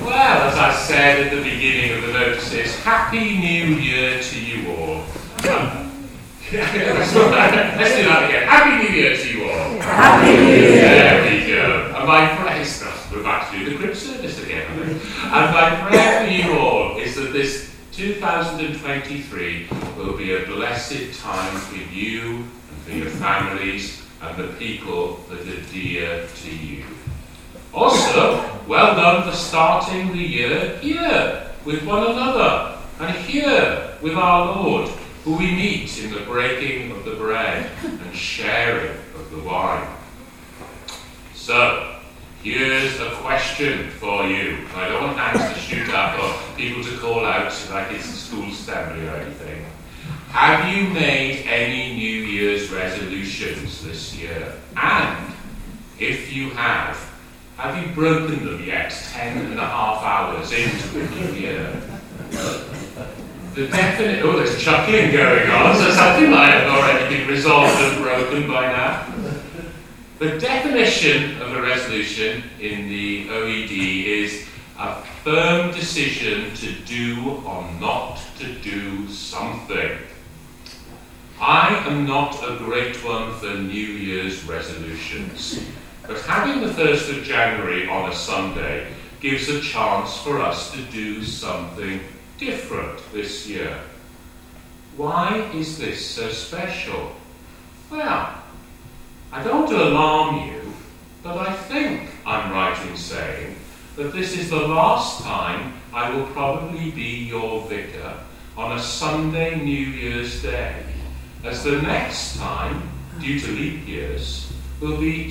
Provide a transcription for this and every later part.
Well, as I said at the beginning of the notices, Happy New Year to you all. Let's do that again. Happy New Year to you all. Happy New Year. There we go. And my prayer is, we're back to do the crib service again, I think. And my prayer for you all is that this 2023 will be a blessed time for you and for your families and the people that are dear to you. Also, well done for starting the year here with one another and here with our Lord, who we meet in the breaking of the bread and sharing of the wine. So, here's a question for you. I don't want hands to shoot up or people to call out like it's a school assembly or anything. Have you made any New Year's resolutions this year? And if you have you broken them yet 10.5 hours into the new year? There's chuckling going on, so something might have already been resolved and broken by now. The definition of a resolution in the OED is a firm decision to do or not to do something. I am not a great one for New Year's resolutions, but having the 1st of January on a Sunday gives a chance for us to do something different this year. Why is this so special? Well, I don't want to alarm you, but I think I'm right in saying that this is the last time I will probably be your vicar on a Sunday New Year's Day, as the next time, due to leap years, will be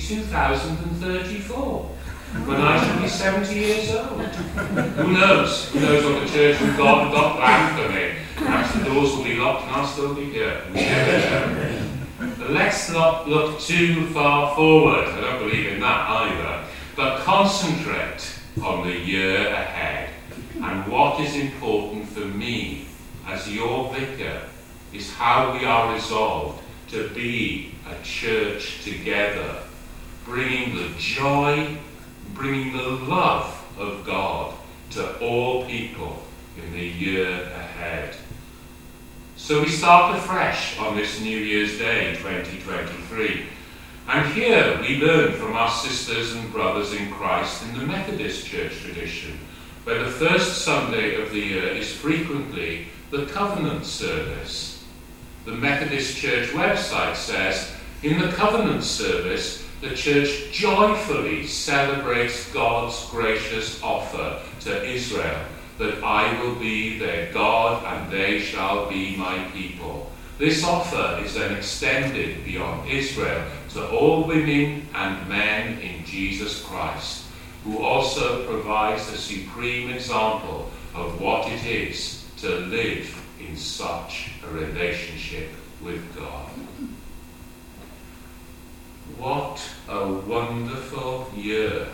2034, when I shall be 70 years old. Who knows? Who knows what the Church of God got planned for me? Perhaps the doors will be locked and I'll still be here. We never know. But let's not look too far forward. I don't believe in that either. But concentrate on the year ahead. And what is important for me as your vicar is how we are resolved to be a church together, bringing the joy, bringing the love of God to all people in the year ahead. So we start afresh on this New Year's Day 2023. And here we learn from our sisters and brothers in Christ in the Methodist Church tradition, where the first Sunday of the year is frequently the Covenant service. The Methodist Church website says, in the Covenant service, the Church joyfully celebrates God's gracious offer to Israel, that I will be their God and they shall be my people. This offer is then extended beyond Israel to all women and men in Jesus Christ, who also provides the supreme example of what it is to live in such a relationship with God. What a wonderful year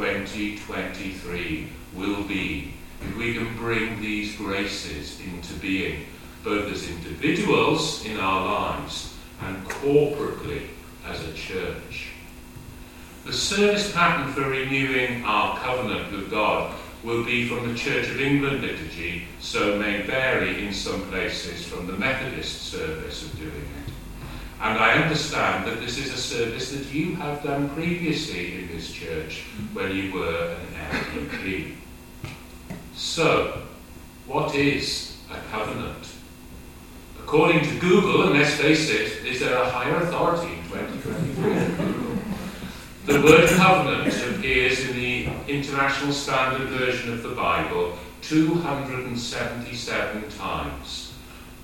2023 will be if we can bring these graces into being, both as individuals in our lives and corporately as a church. The service pattern for renewing our covenant with God will be from the Church of England liturgy, so may vary in some places from the Methodist service of doing it. And I understand that this is a service that you have done previously in this church when you were an LDP. So, what is a covenant? According to Google, and let's face it, is there a higher authority in 2023 than Google? The word covenant appears in the International Standard Version of the Bible 277 times.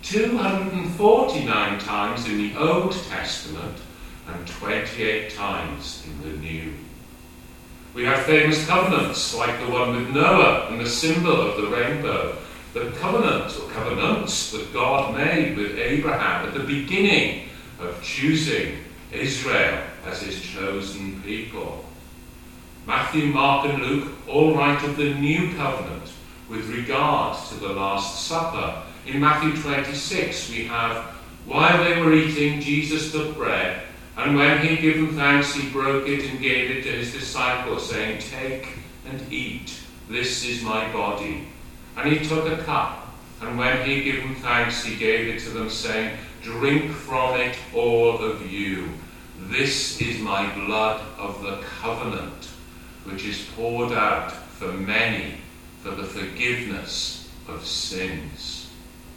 249 times in the Old Testament and 28 times in the New. We have famous covenants like the one with Noah and the symbol of the rainbow. The covenant or covenants that God made with Abraham at the beginning of choosing Israel as his chosen people. Matthew, Mark and Luke all write of the new covenant with regard to the Last Supper. In Matthew 26 we have, while they were eating, Jesus took bread, and when he had given thanks, he broke it and gave it to his disciples, saying, "Take and eat. this is my body. And he took a cup, and when he had given thanks, he gave it to them, saying, drink from it, all of you. This is my blood of the covenant, which is poured out for many for the forgiveness of sins.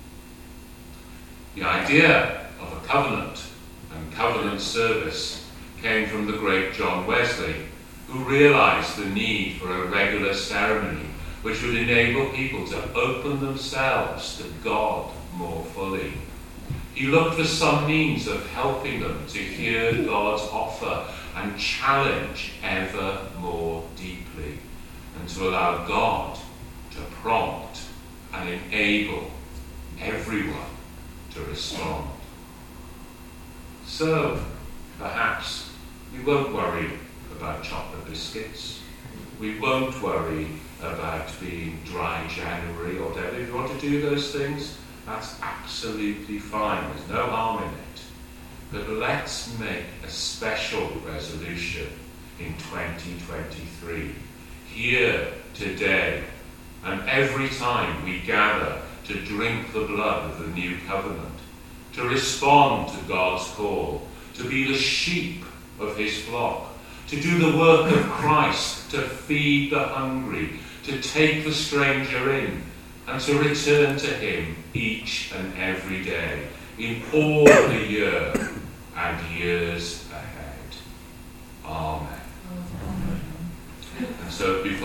The idea of a covenant and covenant service came from the great John Wesley, who realized the need for a regular ceremony which would enable people to open themselves to God more fully. He looked for some means of helping them to hear God's offer and challenge ever more deeply, and to allow God to prompt and enable everyone to respond. So, perhaps we won't worry about chocolate biscuits. We won't worry about being dry January or whatever. If you want to do those things, that's absolutely fine. There's no harm in it. But let's make a special resolution in 2023, here, today, and every time we gather to drink the blood of the new covenant, to respond to God's call, to be the sheep of his flock, to do the work of Christ, to feed the hungry, to take the stranger in, and to return to him each and every day, in all the year and years ahead. Amen. And so before